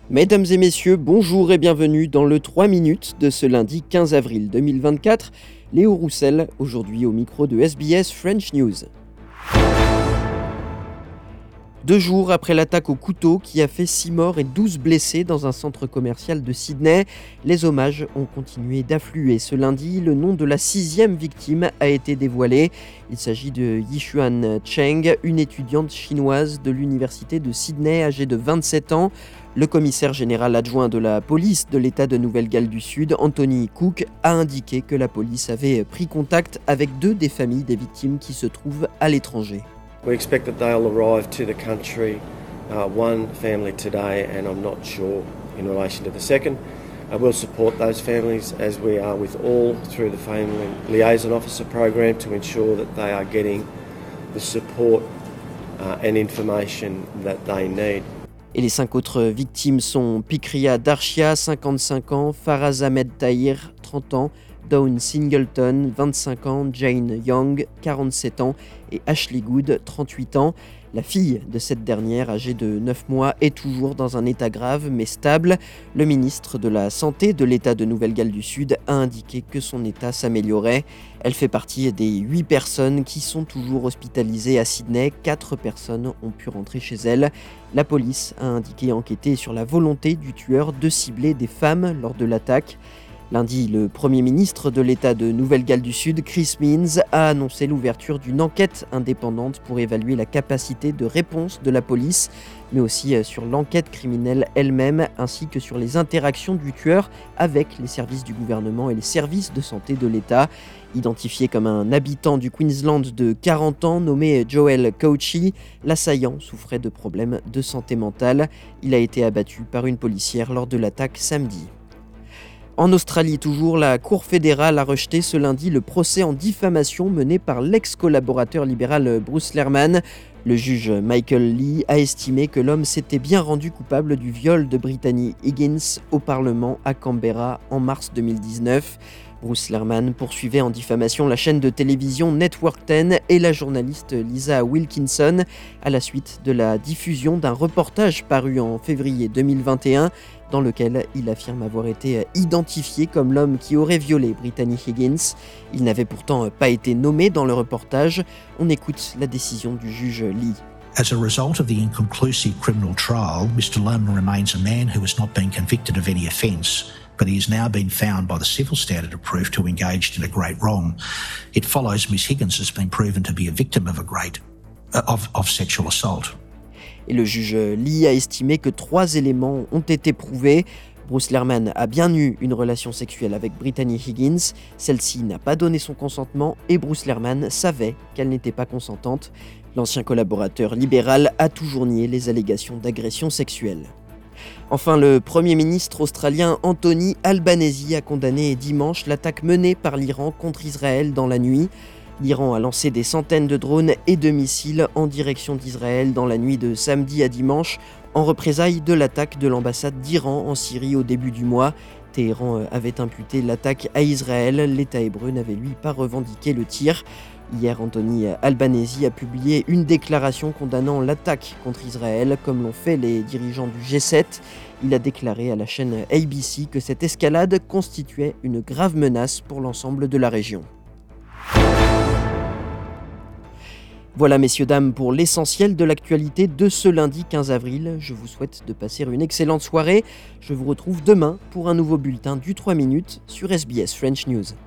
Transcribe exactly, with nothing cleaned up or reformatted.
Mesdames et messieurs, bonjour et bienvenue dans le trois minutes de ce lundi quinze avril deux mille vingt-quatre. Léo Roussel, aujourd'hui au micro de S B S French News. Deux jours après l'attaque au couteau qui a fait six morts et douze blessés dans un centre commercial de Sydney, les hommages ont continué d'affluer. Ce lundi, le nom de la sixième victime a été dévoilé. Il s'agit de Yixuan Cheng, une étudiante chinoise de l'université de Sydney âgée de vingt-sept ans. Le commissaire général adjoint de la police de l'État de Nouvelle-Galles du Sud, Anthony Cook, a indiqué que la police avait pris contact avec deux des familles des victimes qui se trouvent à l'étranger. We expect that they'll arrive to the country, uh, one family today, and I'm not sure in relation to the second. I will support those families as we are with all through the Family Liaison Officer program to ensure that they are getting the support uh, and information that they need. Et les cinq autres victimes sont Pikria Darshia, cinquante-cinq ans, Faraz Ahmed Tahir, trente ans, Dawn Singleton, vingt-cinq ans, Jane Young, quarante-sept ans et Ashley Good, trente-huit ans. La fille de cette dernière, âgée de neuf mois, est toujours dans un état grave mais stable. Le ministre de la Santé de l'État de Nouvelle-Galles du Sud a indiqué que son état s'améliorait. Elle fait partie des huit personnes qui sont toujours hospitalisées à Sydney. Quatre personnes ont pu rentrer chez elle. La police a indiqué enquêter sur la volonté du tueur de cibler des femmes lors de l'attaque. Lundi, le Premier ministre de l'État de Nouvelle-Galles du Sud, Chris Minns, a annoncé l'ouverture d'une enquête indépendante pour évaluer la capacité de réponse de la police, mais aussi sur l'enquête criminelle elle-même, ainsi que sur les interactions du tueur avec les services du gouvernement et les services de santé de l'État. Identifié comme un habitant du Queensland de quarante ans, nommé Joel Cauchi, l'assaillant souffrait de problèmes de santé mentale. Il a été abattu par une policière lors de l'attaque samedi. En Australie, toujours, la Cour fédérale a rejeté ce lundi le procès en diffamation mené par l'ex-collaborateur libéral Bruce Lehrmann. Le juge Michael Lee a estimé que l'homme s'était bien rendu coupable du viol de Brittany Higgins au Parlement à Canberra en mars deux mille dix-neuf. Bruce Lehrmann poursuivait en diffamation la chaîne de télévision Network dix et la journaliste Lisa Wilkinson à la suite de la diffusion d'un reportage paru en février deux mille vingt et un dans lequel il affirme avoir été identifié comme l'homme qui aurait violé Brittany Higgins. Il n'avait pourtant pas été nommé dans le reportage. On écoute la décision du juge Lee. As a result of the inconclusive criminal trial, Mister Lehrmann remains a man who has not been convicted of any offence, but he has now been found by the civil standard of proof to engage in a great wrong. It follows Miss Higgins has been proven to be a victim of a great uh, of, of sexual assault. Et le juge Lee a estimé que trois éléments ont été prouvés. Bruce Lehrmann a bien eu une relation sexuelle avec Brittany Higgins. Celle-ci n'a pas donné son consentement et Bruce Lehrmann savait qu'elle n'était pas consentante. L'ancien collaborateur libéral a toujours nié les allégations d'agression sexuelle. Enfin, le Premier ministre australien Anthony Albanese a condamné dimanche l'attaque menée par l'Iran contre Israël dans la nuit. L'Iran a lancé des centaines de drones et de missiles en direction d'Israël dans la nuit de samedi à dimanche, en représailles de l'attaque de l'ambassade d'Iran en Syrie au début du mois. Téhéran avait imputé l'attaque à Israël, l'État hébreu n'avait lui pas revendiqué le tir. Hier, Anthony Albanese a publié une déclaration condamnant l'attaque contre Israël, comme l'ont fait les dirigeants du G sept. Il a déclaré à la chaîne A B C que cette escalade constituait une grave menace pour l'ensemble de la région. Voilà, messieurs, dames, pour l'essentiel de l'actualité de ce lundi quinze avril. Je vous souhaite de passer une excellente soirée. Je vous retrouve demain pour un nouveau bulletin du trois minutes sur S B S French News.